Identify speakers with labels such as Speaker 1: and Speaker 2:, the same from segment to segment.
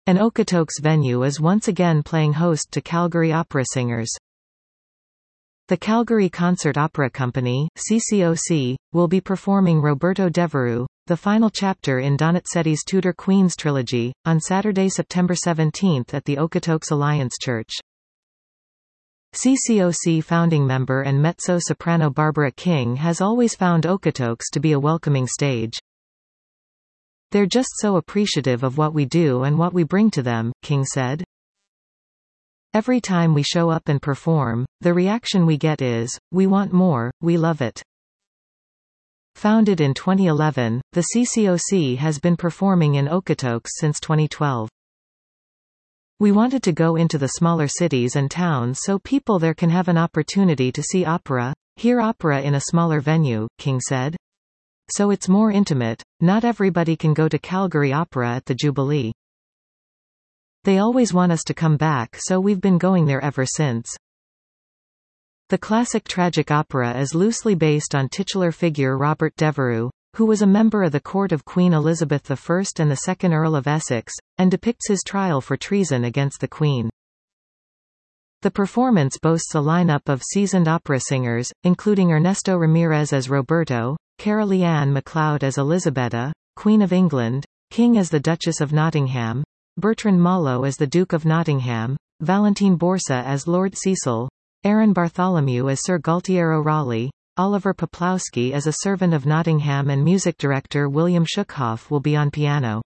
Speaker 1: An Okotoks venue is once again playing host to Calgary opera singers. The Calgary Concert Opera Company (CCOC) will be performing Roberto Devereux, the final chapter in Donizetti's Tudor Queens trilogy, on Saturday, September 17 at the Okotoks Alliance Church. CCOC founding member and mezzo-soprano Barbara King has always found Okotoks to be a welcoming stage. "They're just so appreciative of what we do and what we bring to them," King said. "Every time we show up and perform, the reaction we get is, 'We want more, we love it.'" Founded in 2011, the CCOC has been performing in Okotoks since 2012. "We wanted to go into the smaller cities and towns so people there can have an opportunity to see opera, hear opera in a smaller venue," King said. "So it's more intimate, not everybody can go to Calgary Opera at the Jubilee. They always want us to come back, so we've been going there ever since." The classic tragic opera is loosely based on titular figure Robert Devereux, who was a member of the court of Queen Elizabeth I and the 2nd Earl of Essex, and depicts his trial for treason against the Queen. The performance boasts a lineup of seasoned opera singers, including Ernesto Ramirez as Roberto, Carolee Ann MacLeod as Elisabetta, Queen of England, King as the Duchess of Nottingham, Bertrand Malo as the Duke of Nottingham, Valentine Borsa as Lord Cecil, Aaron Bartholomew as Sir Gualtiero Raleigh, Oliver Poplawski as a servant of Nottingham, and music director William Schuckhoff will be on piano.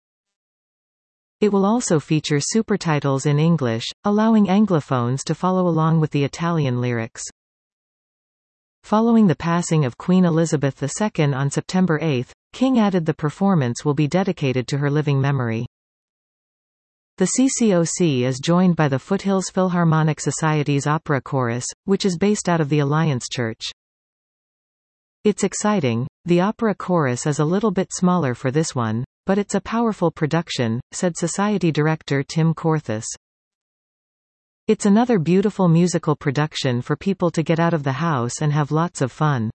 Speaker 1: It will also feature supertitles in English, allowing Anglophones to follow along with the Italian lyrics. Following the passing of Queen Elizabeth II on September 8, King added the performance will be dedicated to her living memory. The CCOC is joined by the Foothills Philharmonic Society's Opera Chorus, which is based out of the Alliance Church. "It's exciting. The opera chorus is a little bit smaller for this one, but it's a powerful production," said Society Director Tim Corthus. "It's another beautiful musical production for people to get out of the house and have lots of fun."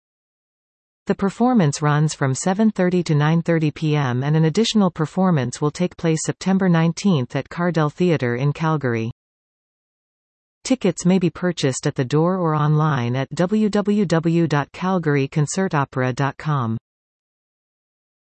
Speaker 1: The performance runs from 7:30 to 9:30 p.m. and an additional performance will take place September 19 at Cardell Theatre in Calgary. Tickets may be purchased at the door or online at www.calgaryconcertopera.com.